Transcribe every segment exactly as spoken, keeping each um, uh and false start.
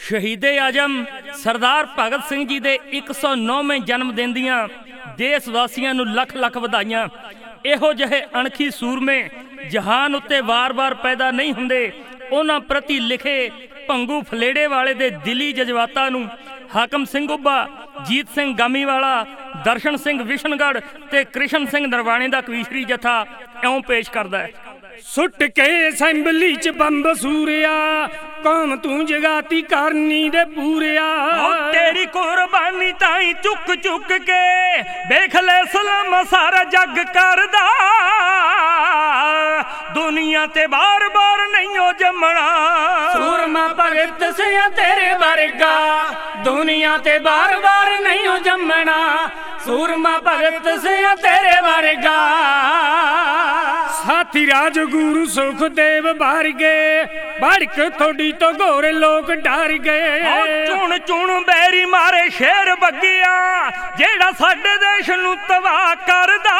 ਸ਼ਹੀਦੇ ਆਜ਼ਮ ਸਰਦਾਰ ਭਗਤ ਸਿੰਘ ਜੀ ਦੇ ਇੱਕ ਸੌ ਨੌਵੇਂ ਜਨਮ ਦਿਨ ਦੀਆਂ ਦੇਸ਼ ਵਾਸੀਆਂ ਨੂੰ ਲੱਖ ਲੱਖ ਵਧਾਈਆਂ। ਇਹੋ ਜਿਹੇ ਅਣਖੀ ਸੂਰਮੇ ਜਹਾਨ ਉੱਤੇ ਵਾਰ-ਵਾਰ ਪੈਦਾ ਨਹੀਂ ਹੁੰਦੇ। ਉਹਨਾਂ ਪ੍ਰਤੀ ਲਿਖੇ ਭੰਗੂ ਫਲੇੜੇ ਵਾਲੇ ਦੇ ਦਿਲੀ ਜਜ਼ਬਾਤਾਂ ਨੂੰ ਹਾਕਮ ਸਿੰਘ ਉੱਭਾ, ਜੀਤ ਸਿੰਘ ਗਾਮੀਵਾਲਾ, ਦਰਸ਼ਨ ਸਿੰਘ ਵਿਸ਼ਨਗੜ੍ਹ ਤੇ ਕ੍ਰਿਸ਼ਨ ਸਿੰਘ ਨਰਵਾਣੇ ਦਾ ਕਵੀਸ਼ਰੀ ਜਥਾ ਇਉਂ ਪੇਸ਼ ਕਰਦਾ ਹੈ। ਸੁੱਟ ਕੇ ਅਸੈਂਬਲੀ ਚ ਬੰਬ ਸੂਰਿਆ, ਕੌਮ ਤੂੰ ਜਗਾਤੀ ਕਰਨੀ ਦੇ ਪੂਰਿਆ। ਤੇਰੀ ਕੁਰਬਾਨੀ ਤਾਈ ਚੁੱਕ ਚੁੱਕ ਕੇ ਵੇਖ ਲੈ ਸਲਾਮ ਸਾਰਾ ਜੱਗ ਕਰਦਾ। ਦੁਨੀਆ ਤੇ ਬਾਰ ਬਾਰ ਨਹੀਂ ਉਹ ਜੰਮਣਾ, ਸੂਰਮਾ ਭਗਤ ਸਿੰਘ ਤੇਰੇ ਵਰਗਾ। ਦੁਨੀਆ ਤੇ ਬਾਰ ਬਾਰ ਨਹੀਂ ਉਹ ਜੰਮਣਾ, ਸੂਰਮਾ ਭਗਤ ਸਿੰਘ ਤੇਰੇ ਵਰਗਾ। ਸਾਥੀ ਰਾਜਗੁਰੂ ਸੁਖਦੇਵ ਵਰਗੇ ਭੜਕ ਥੋੜੀ ਤੋਂ ਘੋਰ ਲੋਕ ਡਰ ਗਏ। ਚੁਣ ਚੁਣ ਬੈਰੀ ਮਾਰੇ ਸ਼ੇਰ ਬੱਗਿਆ, ਜਿਹੜਾ ਸਾਡੇ ਦੇਸ਼ ਨੂੰ ਤਬਾਹ ਕਰਦਾ।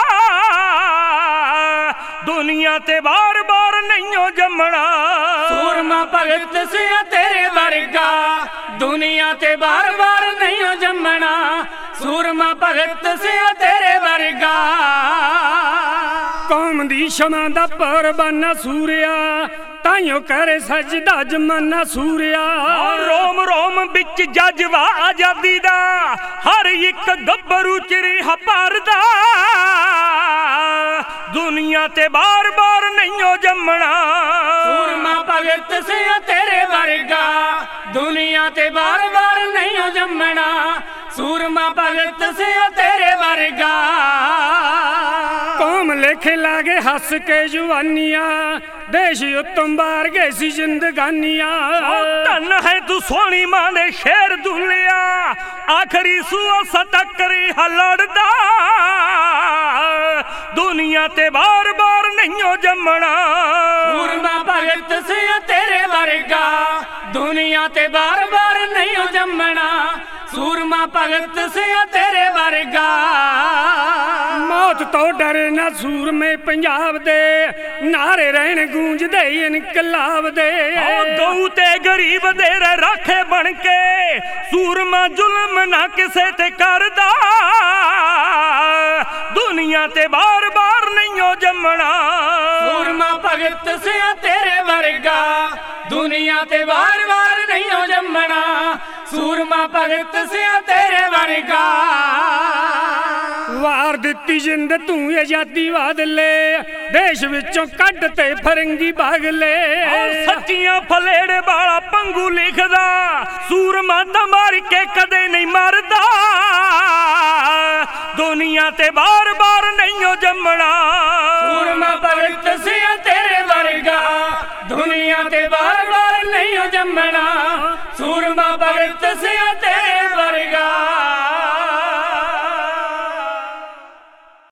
ਦੁਨੀਆ ਤੇ ਬਾਰ ਬਾਰ ਨਹੀਂ ਉਹ ਜੰਮਣਾ, ਸੂਰਮਾ ਭਗਤ ਸਿੰਘ ਤੇਰੇ ਵਰਗਾ। ਦੁਨੀਆ ਤੇ ਬਾਰ ਬਾਰ ਨਹੀਂ ਉਹ ਜੰਮਣਾ, ਸੂਰਮਾ ਭਗਤ ਸਿੰਘ ਤੇਰੇ ਵਰਗਾ। ਕੌਮ ਦੀ ਸ਼ਮਾਂ ਦਾ ਪਰਵਾਨਾ ਸੂਰਿਆ, ਤਾਈਓ ਕਰੇ ਸਜਦਾ ਜਮਾਨਾ ਸੂਰਿਆ। ਰੋਮ ਰੋਮ ਵਿੱਚ ਜਜ਼ਬਾ ਆਜ਼ਾਦੀ ਦਾ, ਹਰ ਇੱਕ ਗੱਭਰੂ ਚਿਰੀਹਾ ਭਰਦਾ। ਦੁਨੀਆ ਤੇ ਬਾਰ ਬਾਰ ਨਹੀਂ ਉਹ ਜੰਮਣਾ, ਸੂਰਮਾ ਭਗਤ ਸਿੰਘ ਤੇਰੇ ਵਰਗਾ। ਦੁਨੀਆ ਤੇ ਬਾਰ ਬਾਰ ਨਹੀਂ ਉਹ ਜੰਮਣਾ, ਸੂਰਮਾ ਭਗਤ ਸਿੰਘ ਤੇਰੇ ਵਰਗਾ। ਕੌਮ ਲੇਖੇ ਲਾਗੇ ਹੱਸ ਕੇ ਜਵਾਨੀਆਂ, ਦੇਸ਼ ਉੱਤੋਂ ਬਾਹਰ ਗਏ ਸੀ ਜ਼ਿੰਦਗਾਨੀਆਂ। ਧੰਨ ਹੈ ਤੂੰ ਸੋਹਣੀ ਮਾਂ ਦੇ ਸ਼ੇਰ ਦੁੱਲਿਆ, ਆਖਰੀ ਸੂਆ ਸਤਕਰੀ ਹਲੜਦਾ। ਦੁਨੀਆ ਤੇ ਬਾਰ ਬਾਰ ਨਹੀਂ ਉਹ ਜੰਮਣਾ, ਸੂਰਮਾ ਭਗਤ ਸਿੰਘ ਤੇਰੇ ਵਰਗਾ। ਦੁਨੀਆ ਤੇ ਬਾਰ ਬਾਰ ਨਹੀਂ ਉਹ ਜੰਮਣਾ, ਸੂਰਮਾ ਭਗਤ ਸਿੰਘ ਤੇਰੇ ਵਰਗਾ। ਮੌਤ ਤੋਂ ਡਰੇ ਨਾ ਸੂਰਮੇ ਪੰਜਾਬ ਦੇ, ਨਾਰੇ ਰਹਿਣ ਗੂੰਜਦੇ ਇਨਕਲਾਬ ਦੇ। ਗਊ ਤੇ ਗਰੀਬ ਦੇ ਰਾਖੇ ਬਣ ਕੇ, ਸੂਰਮਾ ਜ਼ੁਲਮ ਨਾ ਕਿਸੇ ਤੇ ਕਰਦਾ। ਦੁਨੀਆ ਤੇ ਬਾਰ ਬਾਰ ਨਹੀਂ ਉਹ ਜੰਮਣਾ, ਸੂਰਮਾ ਭਗਤ ਸਿੰਘ ਤੇਰੇ ਵਰਗਾ। ਦੁਨੀਆ ਤੇ ਬਾਰ ਬਾਰ ਨਹੀਂ ਉਹ ਜੰਮਣਾ, ਸੂਰਮਾ ਭਗਤ ਸਿੰਘ ਤੇਰੇ ਵਰਗਾ। ਵਾਰ ਦਿੱਤੀ ਜਿੰਦ ਤੂੰ ਆਜ਼ਾਦੀ ਵਾਦਲੇ, ਦੇਸ਼ ਵਿੱਚੋਂ ਕੱਢ ਤੇ ਫਰੰਗੀ ਭਾਗਲੇ। ਸੱਚੀਆਂ ਫਲੇੜੇ ਵਾਲਾ ਪੰਗੂ ਲਿਖਦਾ, ਸੂਰਮਾ ਤਾਂ ਮਾਰ ਕੇ ਕਦੇ ਨਹੀਂ ਮਰਦਾ। ਦੁਨੀਆ ਤੇ ਬਾਰ ਬਾਰ ਨਹੀਂ ਉਹ ਜੰਮਣਾ, ਸੂਰਮਾ ਭਗਤ ਸਿੰਘ ਤੇਰੇ ਵਰਗਾ। ਦੁਨੀਆ ਤੇ ਬਾਰ ਬਾਰ ਨਹੀਂ ਉਹ ਜੰਮਣਾ, ਸੂਰਮਾ ਭਗਤ ਸਿੰਘ